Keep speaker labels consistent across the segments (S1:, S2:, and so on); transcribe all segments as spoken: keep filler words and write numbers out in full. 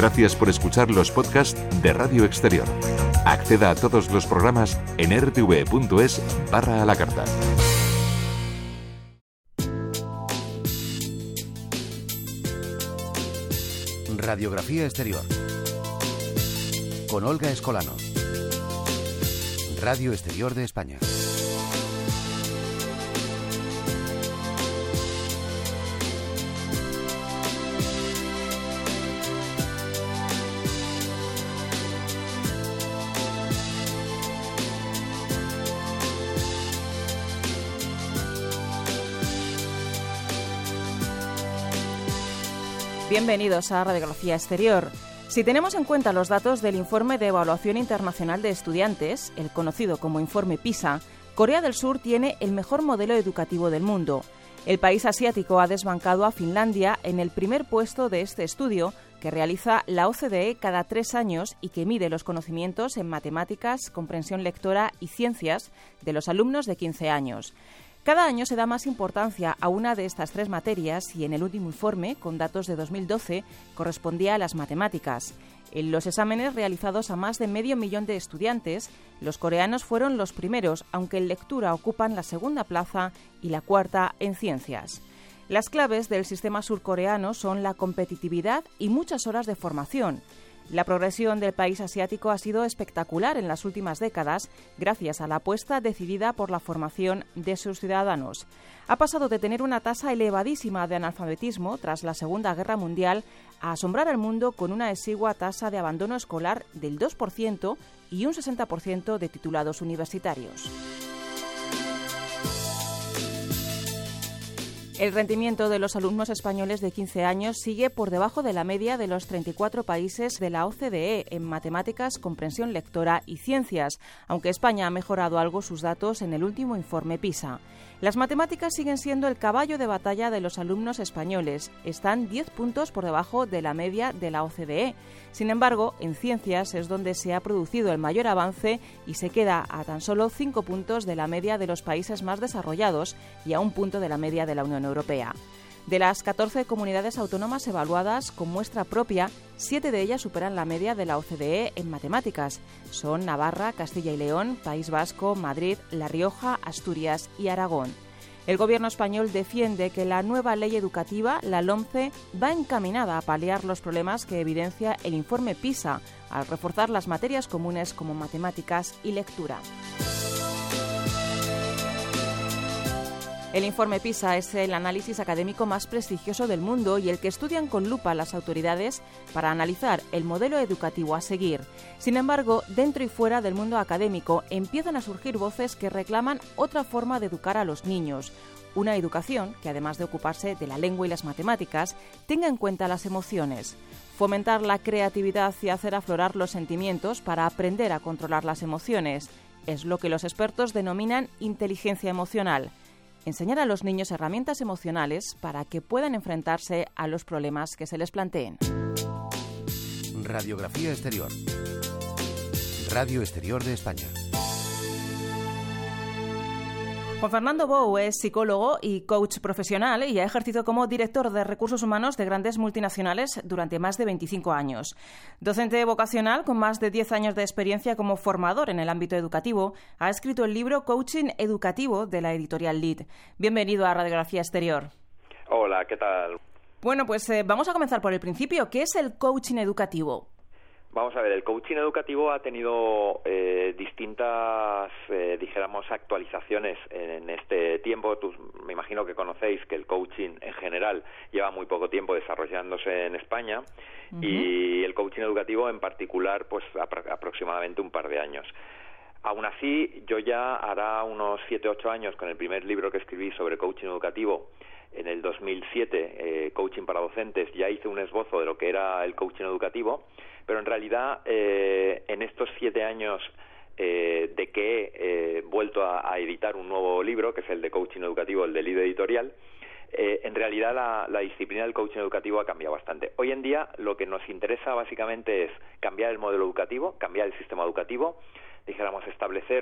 S1: Gracias por escuchar los podcasts de Radio Exterior. Acceda a todos los programas en r t v punto es barra a la carta.
S2: Radiografía Exterior con Olga Escolano. Radio Exterior de España.
S3: Bienvenidos a Radiografía Exterior. Si tenemos en cuenta los datos del Informe de Evaluación Internacional de Estudiantes, el conocido como Informe PISA, Corea del Sur tiene el mejor modelo educativo del mundo. El país asiático ha desbancado a Finlandia en el primer puesto de este estudio que realiza la O C D E cada tres años y que mide los conocimientos en matemáticas, comprensión lectora y ciencias de los alumnos de quince años. Cada año se da más importancia a una de estas tres materias y en el último informe, con datos de dos mil doce, correspondía a las matemáticas. En los exámenes realizados a más de medio millón de estudiantes, los coreanos fueron los primeros, aunque en lectura ocupan la segunda plaza y la cuarta en ciencias. Las claves del sistema surcoreano son la competitividad y muchas horas de formación. La progresión del país asiático ha sido espectacular en las últimas décadas gracias a la apuesta decidida por la formación de sus ciudadanos. Ha pasado de tener una tasa elevadísima de analfabetismo tras la Segunda Guerra Mundial a asombrar al mundo con una exigua tasa de abandono escolar del dos por ciento y un sesenta por ciento de titulados universitarios. El rendimiento de los alumnos españoles de quince años sigue por debajo de la media de los treinta y cuatro países de la O C D E en matemáticas, comprensión lectora y ciencias, aunque España ha mejorado algo sus datos en el último informe PISA. Las matemáticas siguen siendo el caballo de batalla de los alumnos españoles. Están diez puntos por debajo de la media de la O C D E. Sin embargo, en ciencias es donde se ha producido el mayor avance y se queda a tan solo cinco puntos de la media de los países más desarrollados y a un punto de la media de la Unión Europea. De las catorce comunidades autónomas evaluadas con muestra propia, siete de ellas superan la media de la O C D E en matemáticas. Son Navarra, Castilla y León, País Vasco, Madrid, La Rioja, Asturias y Aragón. El gobierno español defiende que la nueva ley educativa, la LOMCE, va encaminada a paliar los problemas que evidencia el informe PISA, al reforzar las materias comunes como matemáticas y lectura. El informe PISA es el análisis académico más prestigioso del mundo y el que estudian con lupa las autoridades para analizar el modelo educativo a seguir. Sin embargo, dentro y fuera del mundo académico empiezan a surgir voces que reclaman otra forma de educar a los niños. Una educación que, además de ocuparse de la lengua y las matemáticas, tenga en cuenta las emociones. Fomentar la creatividad y hacer aflorar los sentimientos para aprender a controlar las emociones es lo que los expertos denominan inteligencia emocional. Enseñar a los niños herramientas emocionales para que puedan enfrentarse a los problemas que se les planteen.
S2: Radiografía Exterior. Radio Exterior de España.
S3: Juan Fernando Bou es psicólogo y coach profesional y ha ejercido como director de recursos humanos de grandes multinacionales durante más de veinticinco años. Docente vocacional con más de diez años de experiencia como formador en el ámbito educativo, ha escrito el libro Coaching Educativo de la editorial Lead. Bienvenido a Radiografía Exterior.
S4: Hola, ¿qué tal?
S3: Bueno, pues eh, vamos a comenzar por el principio. ¿Qué es el coaching educativo?
S4: Vamos a ver, el coaching educativo ha tenido eh, distintas, eh, dijéramos, actualizaciones en este tiempo. Tú, me imagino que conocéis que el coaching en general lleva muy poco tiempo desarrollándose en España uh-huh. y el coaching educativo en particular, pues apro- aproximadamente un par de años. Aún así, yo ya hará unos siete ocho años con el primer libro que escribí sobre coaching educativo, en el dos mil siete, eh, Coaching para Docentes, ya hice un esbozo de lo que era el coaching educativo, pero en realidad eh, en estos siete años eh, de que he eh, vuelto a, a editar un nuevo libro, que es el de coaching educativo, el de Lead Editorial, eh, en realidad la, la disciplina del coaching educativo ha cambiado bastante. Hoy en día lo que nos interesa básicamente es cambiar el modelo educativo, cambiar el sistema educativo, dijéramos establecer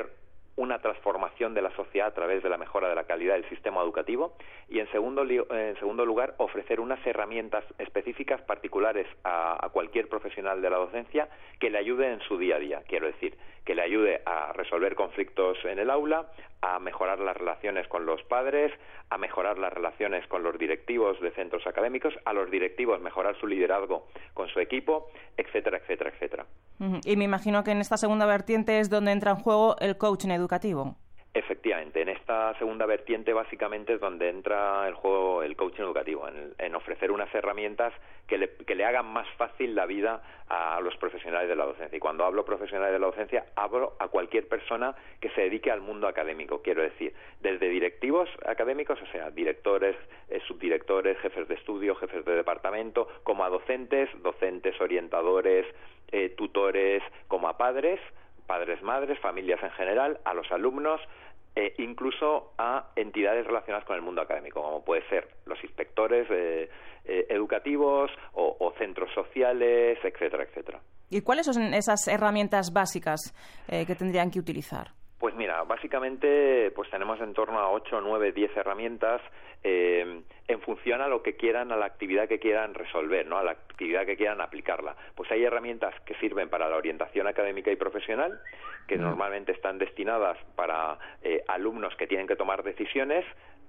S4: una transformación de la sociedad a través de la mejora de la calidad del sistema educativo y, en segundo, en segundo lugar, ofrecer unas herramientas específicas particulares a, a cualquier profesional de la docencia que le ayude en su día a día. Quiero decir, que le ayude a resolver conflictos en el aula, a mejorar las relaciones con los padres, a mejorar las relaciones con los directivos de centros académicos, a los directivos mejorar su liderazgo con su equipo, etcétera, etcétera, etcétera.
S3: Y me imagino que en esta segunda vertiente es donde entra en juego el coaching educativo.
S4: Efectivamente, en esta segunda vertiente básicamente es donde entra el juego el coaching educativo, en, en ofrecer unas herramientas que le, que le hagan más fácil la vida a los profesionales de la docencia. Y cuando hablo profesionales de la docencia, hablo a cualquier persona que se dedique al mundo académico, quiero decir, desde directivos académicos, o sea, directores, eh, subdirectores, jefes de estudio, jefes de departamento, como a docentes, docentes, orientadores, eh, tutores, como a padres, padres, madres, familias en general, a los alumnos, eh, incluso a entidades relacionadas con el mundo académico, como puede ser los inspectores eh, eh, educativos o, o centros sociales, etcétera, etcétera.
S3: ¿Y cuáles son esas herramientas básicas eh, que tendrían que utilizar?
S4: Pues mira, básicamente pues tenemos en torno a ocho, nueve, diez herramientas eh, en función a lo que quieran, a la actividad que quieran resolver, ¿no? A la actividad que quieran aplicarla. Pues hay herramientas que sirven para la orientación académica y profesional, que mm. normalmente están destinadas para eh, alumnos que tienen que tomar decisiones.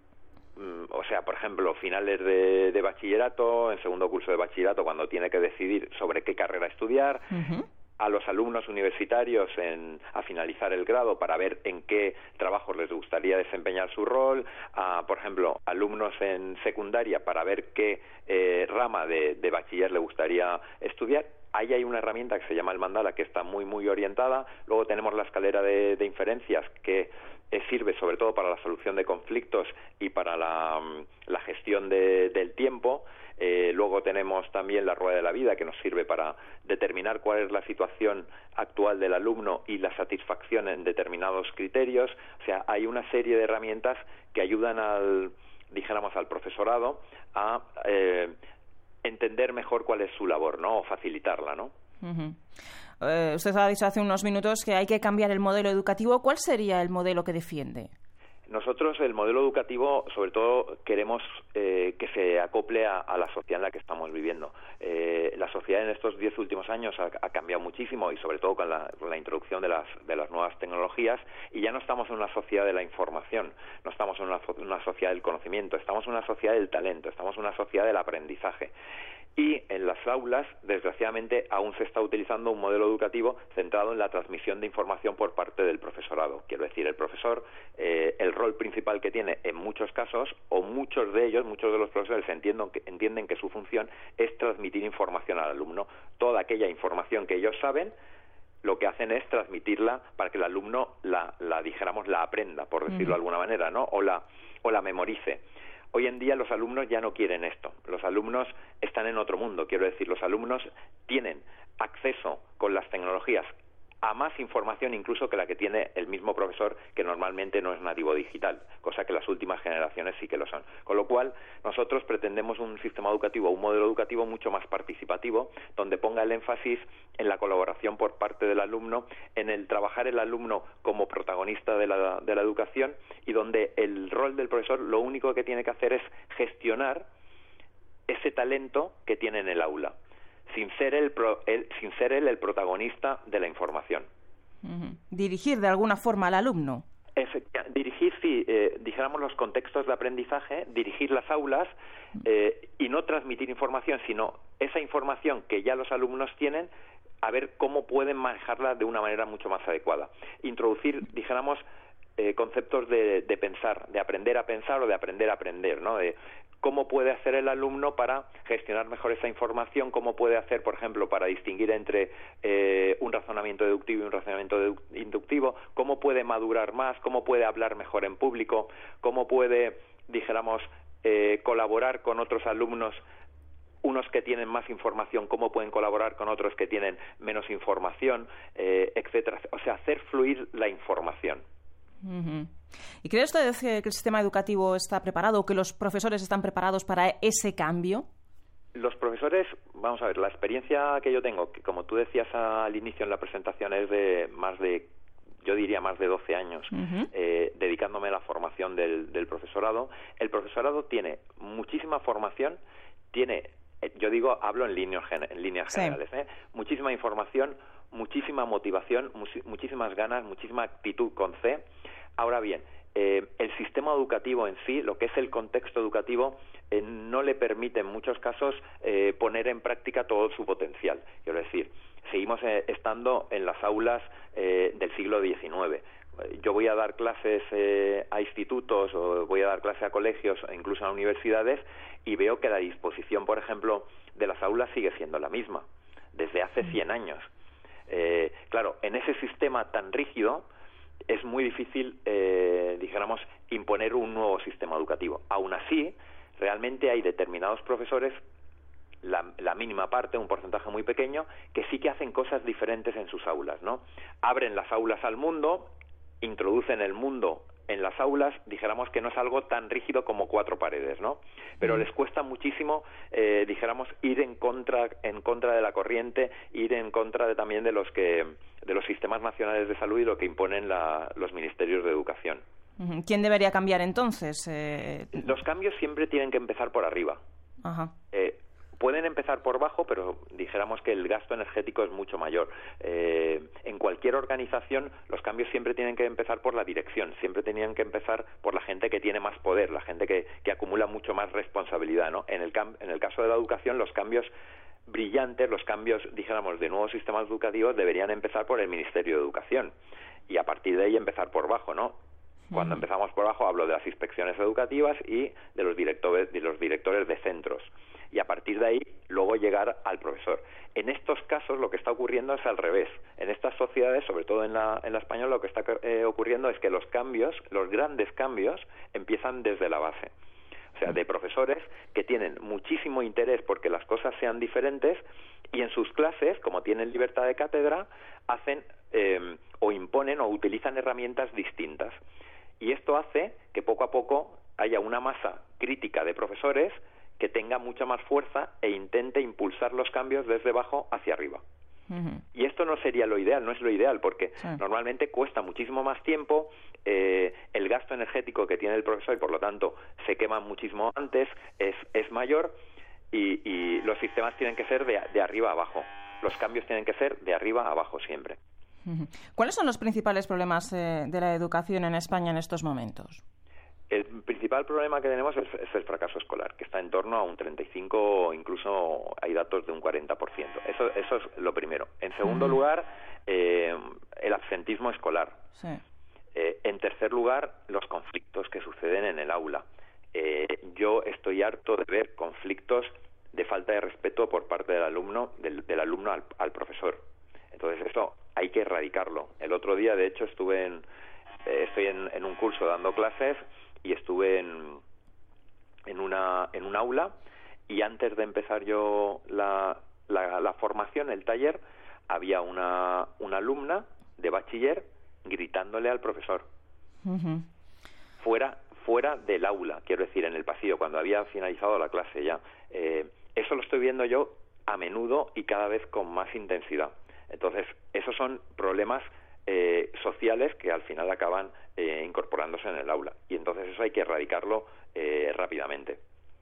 S4: O sea, por ejemplo, finales de, de bachillerato, en segundo curso de bachillerato, cuando tiene que decidir sobre qué carrera estudiar. Uh-huh. A los alumnos universitarios en, a finalizar el grado para ver en qué trabajos les gustaría desempeñar su rol, a, por ejemplo, alumnos en secundaria para ver qué eh, rama de, de bachiller le gustaría estudiar. Ahí hay una herramienta que se llama el mandala, que está muy, muy orientada. Luego tenemos la escalera de, de inferencias, que eh, sirve sobre todo para la solución de conflictos y para la, la gestión de, del tiempo. Eh, luego tenemos también la rueda de la vida, que nos sirve para determinar cuál es la situación actual del alumno y la satisfacción en determinados criterios. O sea, hay una serie de herramientas que ayudan al, dijéramos, al profesorado a eh, entender mejor cuál es su labor, ¿no? O facilitarla, ¿no?
S3: Uh-huh. Eh, usted ha dicho hace unos minutos que hay que cambiar el modelo educativo. ¿Cuál sería el modelo que defiende?
S4: Nosotros, el modelo educativo, sobre todo, queremos eh, que se acople a, a la sociedad en la que estamos viviendo. Eh, la sociedad en estos diez últimos años ha, ha cambiado muchísimo, y sobre todo con la, con la introducción de las, de las nuevas tecnologías, y ya no estamos en una sociedad de la información, no estamos en una, una sociedad del conocimiento, estamos en una sociedad del talento, estamos en una sociedad del aprendizaje. Y en las aulas, desgraciadamente, aún se está utilizando un modelo educativo centrado en la transmisión de información por parte del profesorado. Quiero decir, el profesor, eh, el rol principal que tiene en muchos casos, o muchos de ellos, muchos de los profesores entienden que, entienden que su función es transmitir información al alumno. Toda aquella información que ellos saben, lo que hacen es transmitirla para que el alumno la, la dijéramos, la aprenda, por decirlo de alguna manera, ¿no? O la, o la memorice. Hoy en día los alumnos ya no quieren esto. Los alumnos están en otro mundo. Quiero decir, los alumnos tienen acceso con las tecnologías a más información incluso que la que tiene el mismo profesor, que normalmente no es nativo digital, cosa que las últimas generaciones sí que lo son. Con lo cual, nosotros pretendemos un sistema educativo, un modelo educativo mucho más participativo, donde ponga el énfasis en la colaboración por parte del alumno, en el trabajar el alumno como protagonista de la, de la educación, y donde el rol del profesor lo único que tiene que hacer es gestionar ese talento que tiene en el aula, sin ser él el, sin ser él el protagonista de la información.
S3: Uh-huh. Dirigir de alguna forma al alumno.
S4: Efectivamente, dirigir, sí, eh, dijéramos, los contextos de aprendizaje, dirigir las aulas, eh, y no transmitir información, sino esa información que ya los alumnos tienen, a ver cómo pueden manejarla de una manera mucho más adecuada. Introducir, dijéramos, eh, conceptos de, de pensar, de aprender a pensar o de aprender a aprender, ¿no? De cómo puede hacer el alumno para gestionar mejor esa información, cómo puede hacer, por ejemplo, para distinguir entre eh, un razonamiento deductivo y un razonamiento dedu- inductivo, cómo puede madurar más, cómo puede hablar mejor en público, cómo puede, dijéramos, eh, colaborar con otros alumnos, unos que tienen más información, cómo pueden colaborar con otros que tienen menos información, eh, etcétera. O sea, hacer fluir la información.
S3: Uh-huh. ¿Y cree usted que el sistema educativo está preparado, o que los profesores están preparados para ese cambio?
S4: Los profesores, vamos a ver, la experiencia que yo tengo, que como tú decías al inicio en la presentación, es de más de yo diría más de doce años,
S3: uh-huh.
S4: eh, dedicándome a la formación del, del profesorado. El profesorado tiene muchísima formación, tiene, yo digo, hablo en líneas, en líneas
S3: sí.
S4: generales, ¿eh? muchísima información, muchísima motivación, much- muchísimas ganas, muchísima actitud con C. Ahora bien, eh, el sistema educativo en sí, lo que es el contexto educativo, eh, no le permite en muchos casos eh, poner en práctica todo su potencial. Quiero decir, seguimos eh, estando en las aulas eh, del siglo diecinueve. Yo voy a dar clases eh, a institutos o voy a dar clases a colegios e incluso a universidades y veo que la disposición, por ejemplo, de las aulas sigue siendo la misma, desde hace cien años. Eh, claro, en ese sistema tan rígido es muy difícil, eh, dijéramos, imponer un nuevo sistema educativo. Aún así, realmente hay determinados profesores, la, la mínima parte, un porcentaje muy pequeño, que sí que hacen cosas diferentes en sus aulas, ¿no? Abren las aulas al mundo, introducen el mundo en las aulas, dijéramos que no es algo tan rígido como cuatro paredes, ¿no? Pero les cuesta muchísimo, eh, dijéramos, ir en contra en contra de la corriente, ir en contra de, también de los que de los sistemas nacionales de salud y lo que imponen la, los ministerios de educación.
S3: ¿Quién debería cambiar entonces? Eh...
S4: Los cambios siempre tienen que empezar por arriba.
S3: Ajá.
S4: Eh, Pueden empezar por bajo, pero dijéramos que el gasto energético es mucho mayor. Eh, en cualquier organización, los cambios siempre tienen que empezar por la dirección, siempre tenían que empezar por la gente que tiene más poder, la gente que, que acumula mucho más responsabilidad, ¿no? En el, cam- en el caso de la educación, los cambios brillantes, los cambios, dijéramos, de nuevos sistemas educativos deberían empezar por el Ministerio de Educación y a partir de ahí empezar por bajo, ¿no? Cuando empezamos por abajo hablo de las inspecciones educativas y de los directores, de los directores de centros. Y a partir de ahí, luego llegar al profesor. En estos casos, lo que está ocurriendo es al revés. En estas sociedades, sobre todo en la, en la española, lo que está eh, ocurriendo es que los cambios, los grandes cambios, empiezan desde la base. O sea, de profesores que tienen muchísimo interés porque las cosas sean diferentes y en sus clases, como tienen libertad de cátedra, hacen eh, o imponen o utilizan herramientas distintas. Y esto hace que poco a poco haya una masa crítica de profesores que tenga mucha más fuerza e intente impulsar los cambios desde abajo hacia arriba. Uh-huh. Y esto no sería lo ideal, no es lo ideal, porque sí. normalmente cuesta muchísimo más tiempo, eh, el gasto energético que tiene el profesor y por lo tanto se quema muchísimo antes, es, es mayor y, y los sistemas tienen que ser de, de arriba a abajo. Los cambios tienen que ser de arriba a abajo siempre.
S3: Uh-huh. ¿Cuáles son los principales problemas eh, de la educación en España en estos momentos?
S4: El principal problema que tenemos es, es el fracaso escolar, que está en torno a un treinta y cinco, o incluso hay datos de un cuarenta por ciento. Eso, eso es lo primero. En segundo uh-huh. lugar, eh, el absentismo escolar.
S3: Sí.
S4: Eh, en tercer lugar, los conflictos que suceden en el aula. Eh, yo estoy harto de ver conflictos de falta de respeto por parte del alumno, del, del alumno al, al profesor. Entonces, eso hay que erradicarlo. El otro día, de hecho, estuve en, eh, estoy en, en un curso dando clases y estuve en, en una en un aula y antes de empezar yo la, la, la formación, el taller, había una, una alumna de bachiller gritándole al profesor. Uh-huh. Fuera fuera del aula, quiero decir, en el pasillo, cuando había finalizado la clase ya. Eh, eso lo estoy viendo yo a menudo y cada vez con más intensidad. Entonces, esos son problemas eh, sociales que al final acaban eh, incorporándose en el aula. Y entonces eso hay que erradicarlo eh, rápidamente.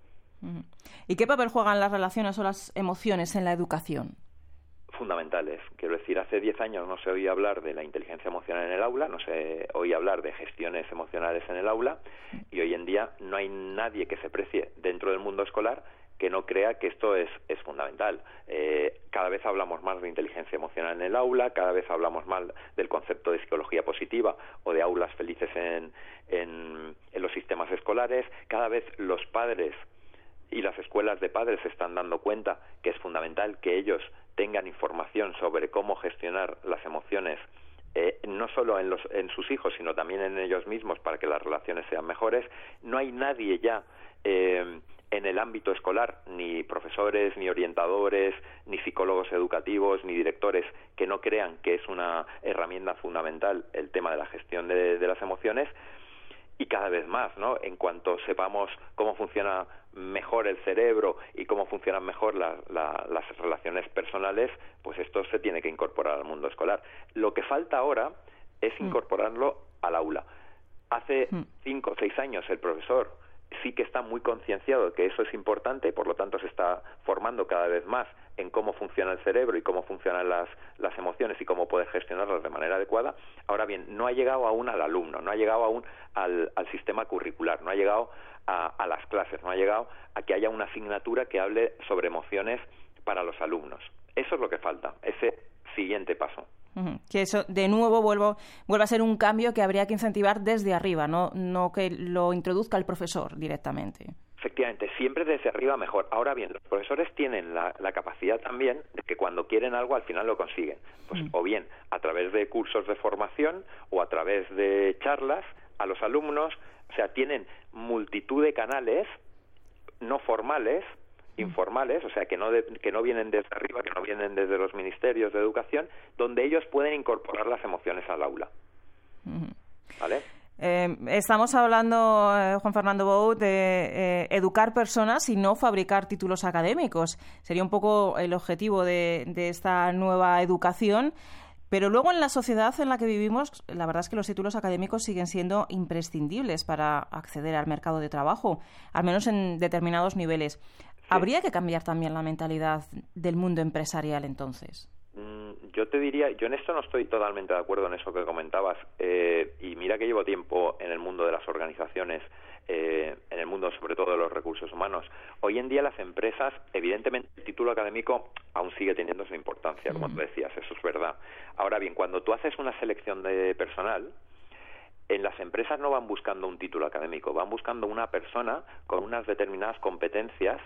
S3: ¿Y qué papel juegan las relaciones o las emociones en la educación?
S4: Fundamentales. Quiero decir, hace diez años no se oía hablar de la inteligencia emocional en el aula, no se oía hablar de gestiones emocionales en el aula, y hoy en día no hay nadie que se precie dentro del mundo escolar que no crea que esto es, es fundamental. Eh, cada vez hablamos más de inteligencia emocional en el aula, cada vez hablamos más del concepto de psicología positiva o de aulas felices en, en, en los sistemas escolares. Cada vez los padres y las escuelas de padres se están dando cuenta que es fundamental que ellos tengan información sobre cómo gestionar las emociones, eh, no solo en, los, en sus hijos, sino también en ellos mismos para que las relaciones sean mejores. No hay nadie ya eh, en el ámbito escolar, ni profesores, ni orientadores, ni psicólogos educativos, ni directores, que no crean que es una herramienta fundamental el tema de la gestión de, de las emociones. Y cada vez más, ¿no? En cuanto sepamos cómo funciona mejor el cerebro y cómo funcionan mejor la, la, las relaciones personales, pues esto se tiene que incorporar al mundo escolar. Lo que falta ahora es incorporarlo al aula. Hace cinco o seis años el profesor sí que está muy concienciado de que eso es importante y por lo tanto se está formando cada vez más en cómo funciona el cerebro y cómo funcionan las, las emociones y cómo poder gestionarlas de manera adecuada. Ahora bien, no ha llegado aún al alumno, no ha llegado aún al, al sistema curricular, no ha llegado a, a las clases, no ha llegado a que haya una asignatura que hable sobre emociones para los alumnos. Eso es lo que falta, ese siguiente paso.
S3: Uh-huh. Que eso, de nuevo, vuelvo, vuelve a ser un cambio que habría que incentivar desde arriba, no, no que lo introduzca el profesor directamente.
S4: Efectivamente, siempre desde arriba mejor. Ahora bien, los profesores tienen la, la capacidad también de que cuando quieren algo al final lo consiguen. Pues, uh-huh. O bien a través de cursos de formación o a través de charlas a los alumnos, o sea, tienen multitud de canales no formales, informales, o sea, que no de, que no vienen desde arriba, que no vienen desde los ministerios de educación, donde ellos pueden incorporar las emociones al aula. ¿Vale?
S3: Eh, estamos hablando, eh, Juan Fernando Bou, de eh, educar personas y no fabricar títulos académicos. Sería un poco el objetivo de, de esta nueva educación. Pero luego en la sociedad en la que vivimos, la verdad es que los títulos académicos siguen siendo imprescindibles para acceder al mercado de trabajo, al menos en determinados niveles. ¿Habría que cambiar también la mentalidad del mundo empresarial entonces?
S4: Yo te diría, yo en esto no estoy totalmente de acuerdo en eso que comentabas, eh, y mira que llevo tiempo en el mundo de las organizaciones, eh, en el mundo sobre todo de los recursos humanos. Hoy en día las empresas, evidentemente el título académico aún sigue teniendo su importancia, como mm. tú decías, eso es verdad. Ahora bien, cuando tú haces una selección de personal, en las empresas no van buscando un título académico, van buscando una persona con unas determinadas competencias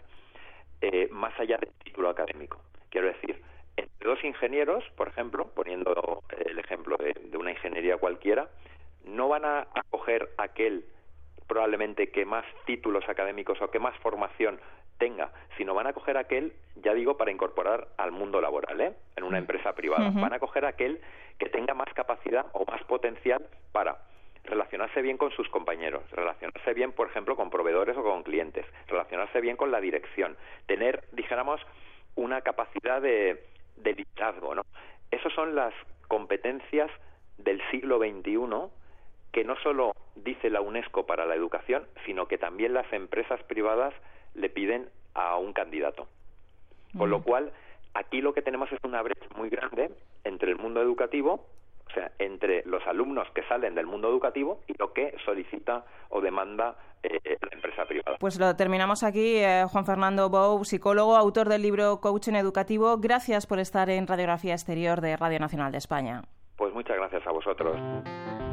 S4: eh, más allá del título académico. Quiero decir, entre dos ingenieros, por ejemplo, poniendo el ejemplo de, de una ingeniería cualquiera, no van a, a coger aquel probablemente que más títulos académicos o que más formación tenga, sino van a coger aquel, ya digo, para incorporar al mundo laboral, ¿eh? En una empresa privada. Uh-huh. Van a coger aquel que tenga más capacidad o más potencial para relacionarse bien con sus compañeros, relacionarse bien, por ejemplo, con proveedores o con clientes, relacionarse bien con la dirección, tener, dijéramos, una capacidad de, de liderazgo, ¿no? Esas son las competencias del siglo veintiuno que no solo dice la UNESCO para la educación, sino que también las empresas privadas le piden a un candidato. Con lo cual, aquí lo que tenemos es una brecha muy grande entre el mundo educativo, o sea, entre los alumnos que salen del mundo educativo y lo que solicita o demanda eh, la empresa privada.
S3: Pues lo terminamos aquí. Eh, Juan Fernando Bou, psicólogo, autor del libro Coaching Educativo. Gracias por estar en Radiografía Exterior de Radio Nacional de España.
S4: Pues muchas gracias a vosotros.